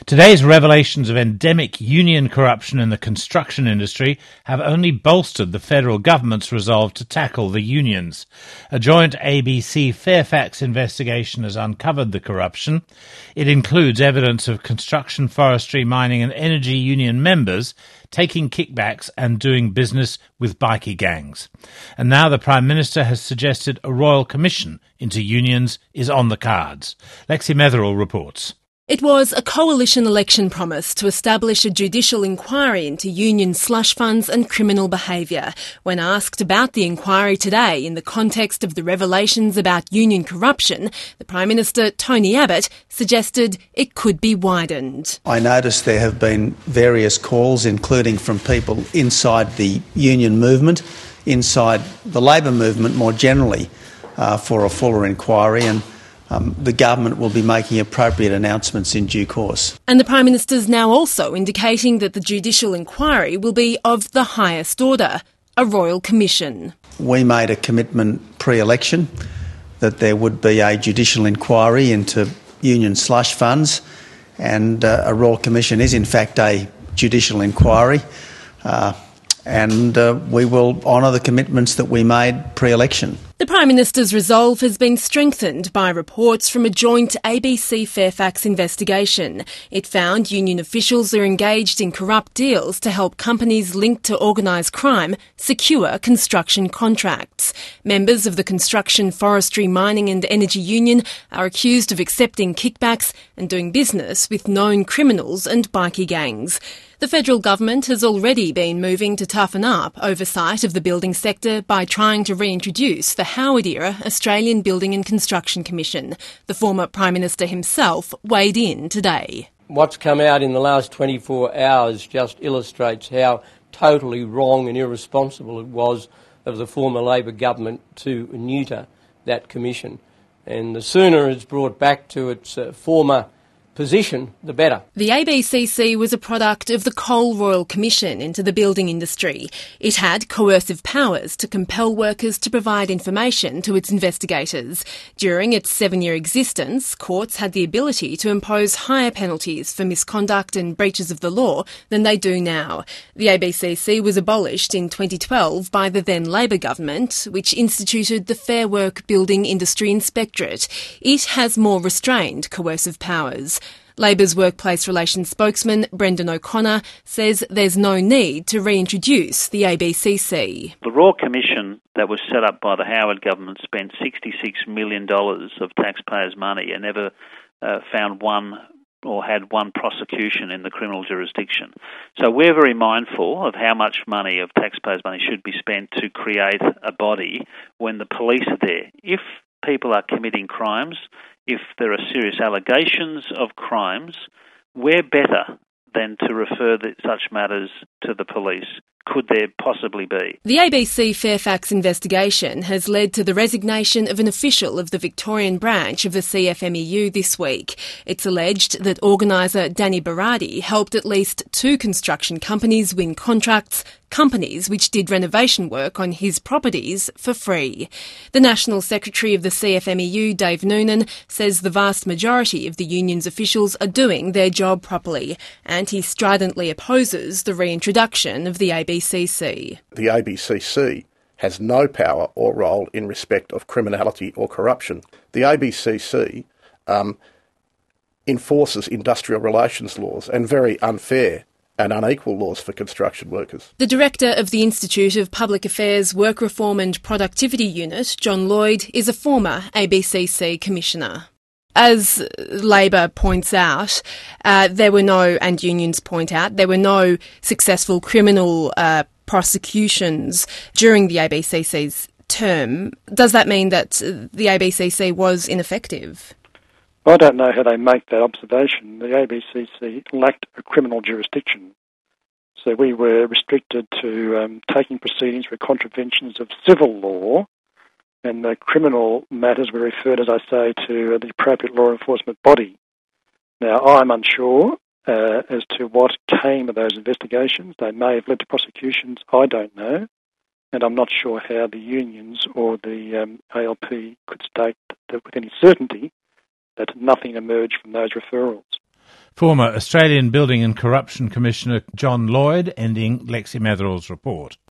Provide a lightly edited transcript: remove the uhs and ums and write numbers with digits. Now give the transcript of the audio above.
Today's revelations of endemic union corruption in the construction industry have only bolstered the federal government's resolve to tackle the unions. A joint ABC Fairfax investigation has uncovered the corruption. It includes evidence of construction, forestry, mining and energy union members taking kickbacks and doing business with bikie gangs. And now the Prime Minister has suggested a royal commission into unions is on the cards. Lexi Metherell reports. It was a coalition election promise to establish a judicial inquiry into union slush funds and criminal behaviour. When asked about the inquiry today in the context of the revelations about union corruption, the Prime Minister, Tony Abbott, suggested it could be widened. I noticed there have been various calls, including from people inside the union movement, inside the Labor movement more generally, for a fuller inquiry, and the government will be making appropriate announcements in due course. And the Prime Minister's now also indicating that the judicial inquiry will be of the highest order, a royal commission. We made a commitment pre-election that there would be a judicial inquiry into union slush funds, and a royal commission is in fact a judicial inquiry, and we will honour the commitments that we made pre-election. The Prime Minister's resolve has been strengthened by reports from a joint ABC Fairfax investigation. It found union officials are engaged in corrupt deals to help companies linked to organised crime secure construction contracts. Members of the Construction, Forestry, Mining and Energy Union are accused of accepting kickbacks and doing business with known criminals and bikie gangs. The federal government has already been moving to toughen up oversight of the building sector by trying to reintroduce the Howard-era Australian Building and Construction Commission. The former Prime Minister himself weighed in today. What's come out in the last 24 hours just illustrates how totally wrong and irresponsible it was of the former Labor government to neuter that commission. And the sooner it's brought back to its former position, the better. The ABCC was a product of the Coal Royal Commission into the building industry. It had coercive powers to compel workers to provide information to its investigators. During its 7-year existence, courts had the ability to impose higher penalties for misconduct and breaches of the law than they do now. The ABCC was abolished in 2012 by the then Labor government, which instituted the Fair Work Building Industry Inspectorate. It has more restrained coercive powers. Labor's workplace relations spokesman Brendan O'Connor says there's no need to reintroduce the ABCC. The Royal Commission that was set up by the Howard government spent $66 million of taxpayers' money and never found one or had one prosecution in the criminal jurisdiction. So we're very mindful of how much money of taxpayers' money should be spent to create a body when the police are there. If people are committing crimes, if there are serious allegations of crimes, we're better than to refer such matters to the police. Could there possibly be? The ABC Fairfax investigation has led to the resignation of an official of the Victorian branch of the CFMEU this week. It's alleged that organiser Danny Berardi helped at least 2 construction companies win contracts, companies which did renovation work on his properties for free. The National Secretary of the CFMEU, Dave Noonan, says the vast majority of the union's officials are doing their job properly, and he stridently opposes the reintroduction of the ABCC. The ABCC has no power or role in respect of criminality or corruption. The ABCC enforces industrial relations laws and very unfair and unequal laws for construction workers. The Director of the Institute of Public Affairs Work Reform and Productivity Unit, John Lloyd, is a former ABCC Commissioner. As Labor points out, and unions point out, there were no successful criminal prosecutions during the ABCC's term. Does that mean that the ABCC was ineffective? I don't know how they make that observation. The ABCC lacked a criminal jurisdiction. So we were restricted to taking proceedings for contraventions of civil law, and the criminal matters were referred, as I say, to the appropriate law enforcement body. Now, I'm unsure as to what came of those investigations. They may have led to prosecutions, I don't know, and I'm not sure how the unions or the ALP could state that with any certainty that nothing emerged from those referrals. Former Australian Building and Corruption Commissioner John Lloyd ending Lexi Metherall's report.